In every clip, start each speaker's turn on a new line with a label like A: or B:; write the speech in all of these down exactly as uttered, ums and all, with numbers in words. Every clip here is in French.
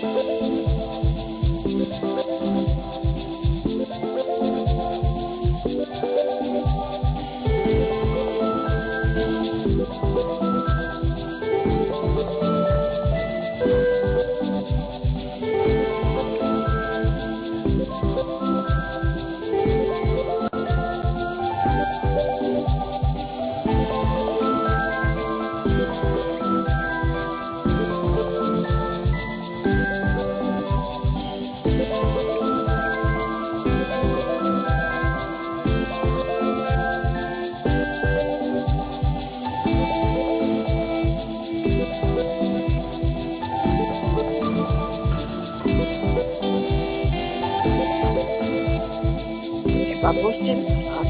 A: C'est pas possible.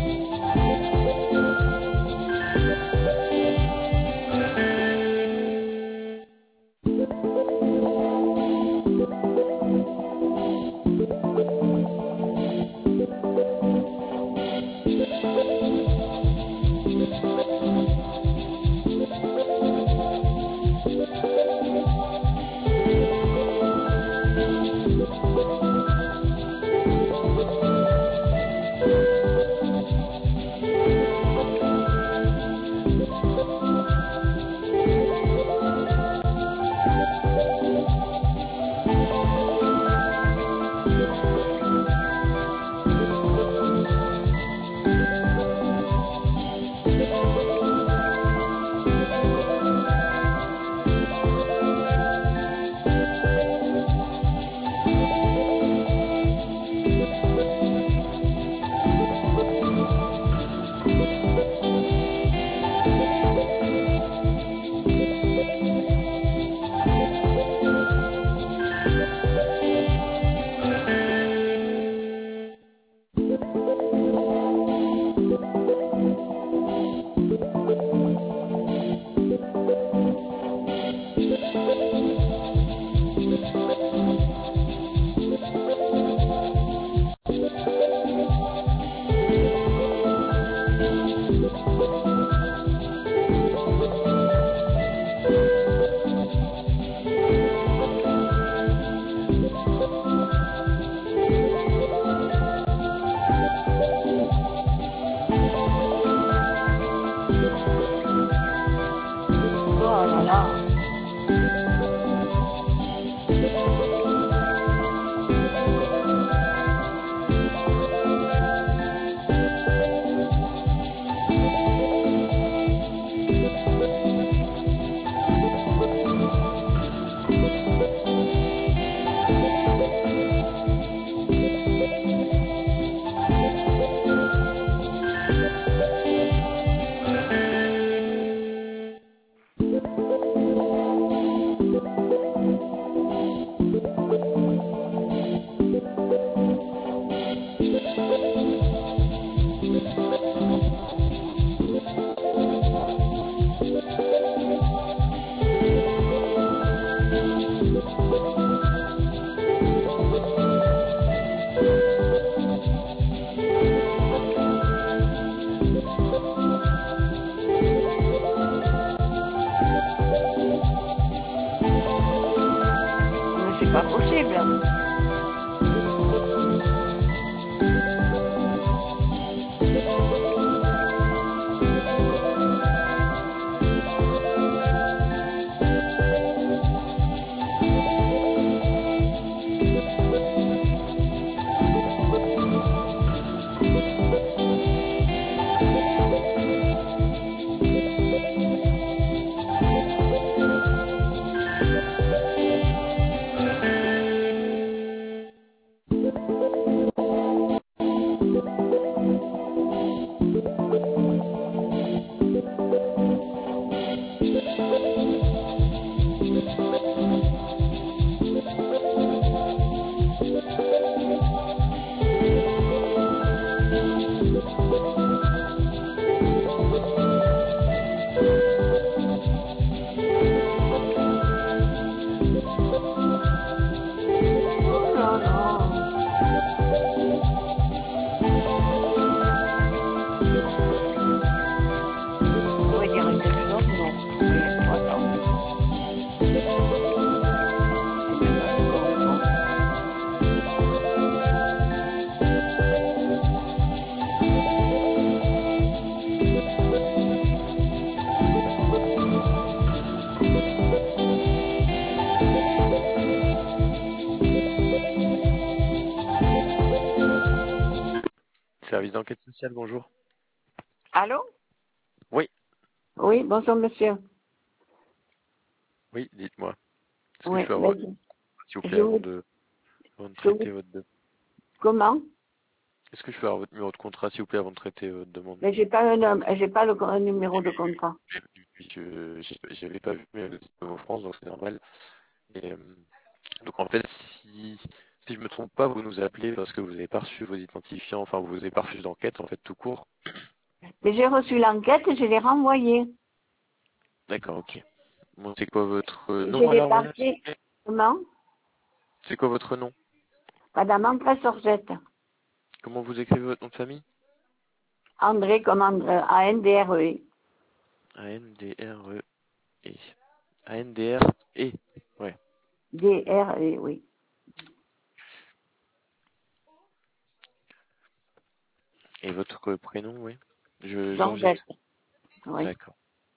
A: Oh là là. Mais c'est pas possible.
B: service d'enquête sociale, bonjour.
A: Allô?
B: Oui,
A: Oui, bonjour monsieur.
B: oui, dites-moi. Est-ce que
A: Oui,
B: je peux avoir,
A: vas-y.
B: s'il vous plaît,
A: Je
B: avant
A: vous,
B: de, avant de
A: je vous,
B: traiter votre demande?
A: comment?
B: Est-ce que je peux avoir votre numéro de contrat, s'il vous plaît, avant de traiter votre demande?
A: Mais j'ai pas un homme, j'ai pas le un numéro de contrat.
B: Je j'avais pas vu, mais c'est en France, donc c'est normal. Et, euh, donc en fait, si, si je me trompe pas, vous nous appelez parce que vous n'avez pas reçu vos identifiants, enfin vous n'avez pas reçu d'enquête, en fait, tout court.
A: Mais j'ai reçu l'enquête et je l'ai renvoyée.
B: D'accord, ok. Bon, c'est quoi votre
A: Je
B: nom
A: l'ai
B: alors, madame, s'il vous
A: passé.
B: plaît?
A: Comment?
B: C'est quoi votre nom?
A: Madame André Sorgette.
B: Comment vous écrivez votre nom de famille?
A: André comme André, A N D R E.
B: A N D R E E. A N D R E. Ouais.
A: D R E, oui.
B: Et votre prénom, oui. Je,
A: Georgette.
B: Georgette.
A: Oui.
B: D'accord.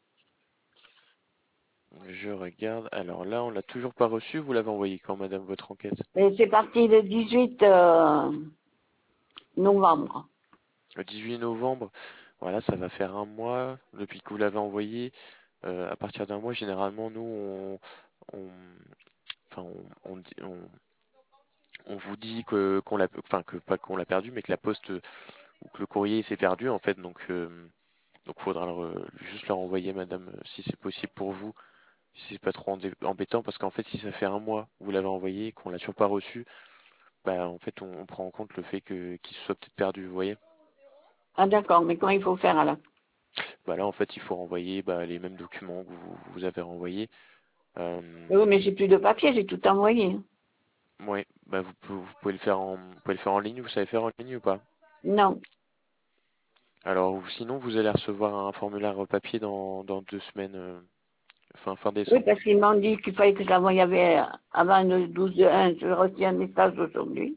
B: Je regarde. Alors là, on l'a toujours pas reçu. Vous l'avez envoyé quand, madame, votre enquête?
A: Et c'est parti le dix-huit euh, novembre.
B: Le dix-huit novembre. Voilà, ça va faire un mois depuis que vous l'avez envoyé. Euh, à partir d'un mois, généralement, nous, on, on, enfin, on, on, dit- on- on vous dit que qu'on l'a, enfin que pas qu'on l'a perdu, mais que la poste ou que le courrier s'est perdu en fait. Donc, euh, donc, faudra le re- juste le renvoyer, madame, euh, si c'est possible pour vous. Si c'est pas trop endé- embêtant, parce qu'en fait, si ça fait un mois que vous l'avez envoyé et qu'on l'a toujours pas reçu, bah en fait, on, on prend en compte le fait que qu'il soit peut-être perdu, vous voyez.
A: Ah d'accord, mais comment il faut faire alors?
B: Bah là, en fait, il faut renvoyer bah, les mêmes documents que vous, vous avez renvoyés. Euh,
A: Oui, mais j'ai plus de papier, j'ai tout envoyé.
B: ouais, bah vous, pouvez- vous pouvez le faire en, vous pouvez le faire en ligne. Vous savez faire en ligne ou pas?
A: Non.
B: Alors, ou sinon, vous allez recevoir un formulaire papier dans, dans deux semaines, euh, fin fin
A: Oui,
B: décembre.
A: parce qu'ils m'ont dit qu'il fallait que je l'envoie avant le douze un. J'ai reçu un message aujourd'hui.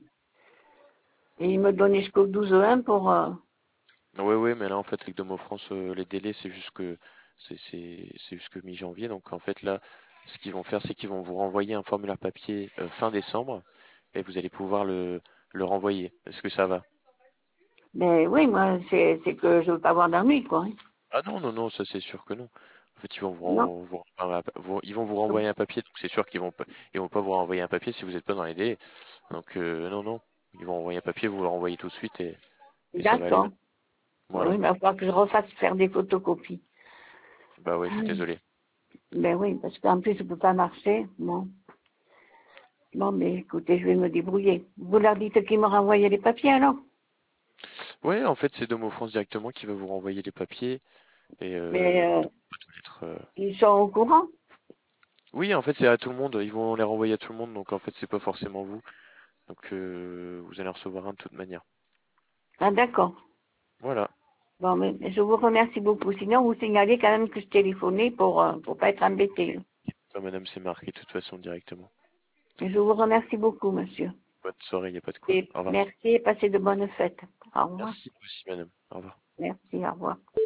A: Et ils me donnaient jusqu'au douze un pour... euh,
B: Oui, oui, mais là, en fait, avec Domo France, euh, les délais, c'est juste que c'est c'est c'est jusque mi-janvier. Donc, en fait, là, ce qu'ils vont faire, c'est qu'ils vont vous renvoyer un formulaire papier euh, fin décembre et vous allez pouvoir le le renvoyer. Est-ce que ça va?
A: Mais oui, moi, c'est c'est que je veux pas avoir d'ennui, quoi. Hein.
B: Ah non, non, non, ça c'est sûr que non. En fait, ils vont vous,
A: Non.
B: ren- vous- enfin, vous- ils vont vous renvoyer un papier, donc c'est sûr qu'ils vont pas, ils vont pas vous renvoyer un papier si vous n'êtes pas dans les délais. Donc euh, non, non, ils vont envoyer un papier, vous le renvoyez tout de suite et, et ça va aller.
A: D'accord. Oui,
B: Voilà.
A: mais il va falloir que je refasse faire des photocopies.
B: Bah ouais, je suis désolé.
A: Ben oui, parce qu'en plus, je peux pas marcher. Bon. Bon, mais écoutez, je vais me débrouiller. Vous leur dites qu'ils me renvoyaient les papiers, alors?
B: Ouais, en fait, c'est Domo France directement qui va vous renvoyer les papiers et
A: Mais
B: euh,
A: euh,
B: être, euh,
A: ils sont au courant?
B: oui, en fait, c'est à tout le monde. Ils vont les renvoyer à tout le monde, donc en fait, c'est pas forcément vous. Donc euh, vous allez en recevoir un de toute manière.
A: Ah, d'accord.
B: Voilà.
A: Bon, mais je vous remercie beaucoup. Sinon, vous signalez quand même que je téléphonais pour euh, pour pas être embêté.
B: Enfin, madame, c'est marqué de toute façon directement.
A: Et je vous remercie beaucoup, monsieur.
B: Bonne soirée, il n'y a pas de quoi.
A: Et
B: Au revoir.
A: merci et passez de bonnes fêtes. Au revoir.
B: Merci vous aussi, madame. Au revoir.
A: Merci, au revoir.